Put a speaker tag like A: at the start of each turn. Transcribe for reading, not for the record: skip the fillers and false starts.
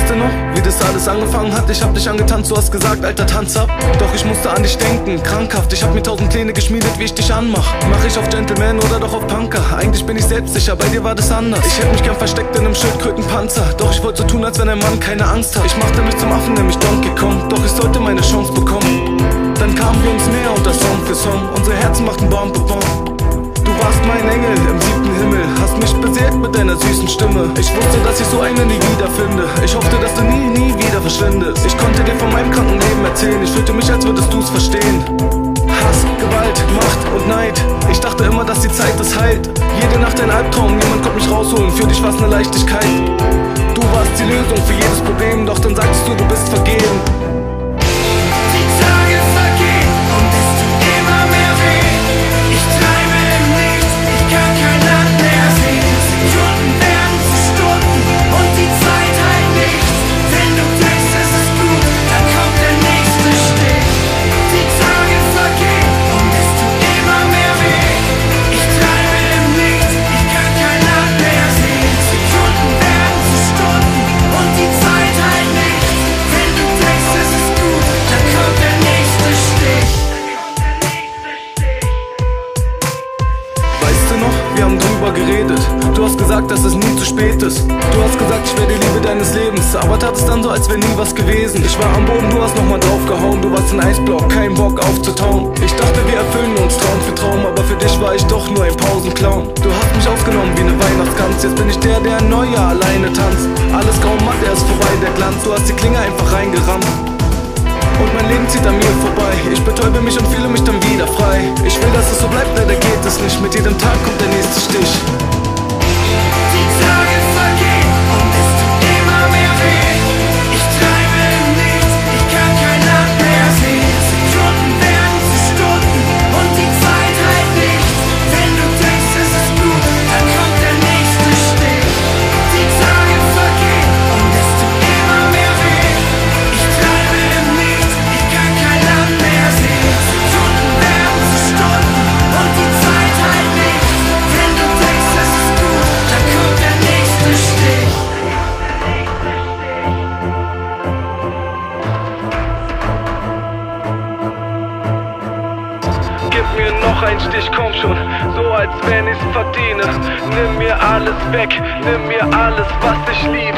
A: Weißt du noch, wie das alles angefangen hat? Ich hab dich angetanzt, du hast gesagt, Alter, tanz ab. Doch ich musste an dich denken, krankhaft. Ich hab mir 1000 Pläne geschmiedet, wie ich dich anmach. Mach ich auf Gentleman oder doch auf Punker? Eigentlich bin ich selbstsicher, bei dir war das anders. Ich hätte mich gern versteckt in einem Schildkrötenpanzer. Doch ich wollte so tun, als wenn ein Mann keine Angst hat. Ich machte mich zum Affen, nämlich Donkey Kong. Doch ich sollte meine Chance bekommen. Dann kamen wir uns näher und das Song für Song. Unsere Herzen machten Bomb für Bomb. Du warst mein Engel im 7. Himmel, hast mich beseelt mit deiner süßen Stimme. Ich wusste, dass ich so eine nie wiederfinde. Ich hoffte, dass du nie wieder verschwindest. Ich konnte dir von meinem kranken Leben erzählen. Ich fühlte mich, als würdest du's verstehen. Hass, Gewalt, Macht und Neid. Ich dachte immer, dass die Zeit es heilt. Jede Nacht ein Albtraum, niemand konnte mich rausholen. Für dich war's eine Leichtigkeit. Du warst die Lösung für jedes Problem. Doch dann sagst du bist vergeben. Wir haben drüber geredet. Du hast gesagt, dass es nie zu spät ist. Du hast gesagt, ich wäre die Liebe deines Lebens. Aber tat es dann so, als wäre nie was gewesen. Ich war am Boden, du hast nochmal draufgehauen. Du warst ein Eisblock, kein Bock aufzutauen. Ich dachte, wir erfüllen uns Traum für Traum. Aber für dich war ich doch nur ein Pausenclown. Du hast mich aufgenommen wie eine Weihnachtsgans. Jetzt bin ich der ein Neujahr alleine tanzt. Alles grau matt, er ist vorbei, der Glanz. Du hast die Klinge einfach reingerammt. Und mein Leben zieht an mir vorbei. Ich betäube mich und fühle mich dann wieder frei. Ich will, dass es so bleibt, leider geht es nicht. Mit jedem Tag kommt der nächste Stich.
B: Die Tage vergehen und es tut immer mehr weh. Ich treibe im Nichts, ich kann kein Land mehr sehen. Sekunden werden zu Stunden und die Zeit halt nicht. Wenn du denkst, es ist gut, dann kommt der nächste Stich. Die Tage vergehen und es tut immer mehr weh. Ich treibe im Nichts, ich kann kein Land mehr sehen. Sekunden werden zu Stunden und die Zeit halt nicht. Wenn du denkst, es ist gut, dann kommt der nächste Stich.
A: Gib mir noch einen Stich, komm schon, so als wenn ich's verdiene. Nimm mir alles weg, nimm mir alles, was ich liebe.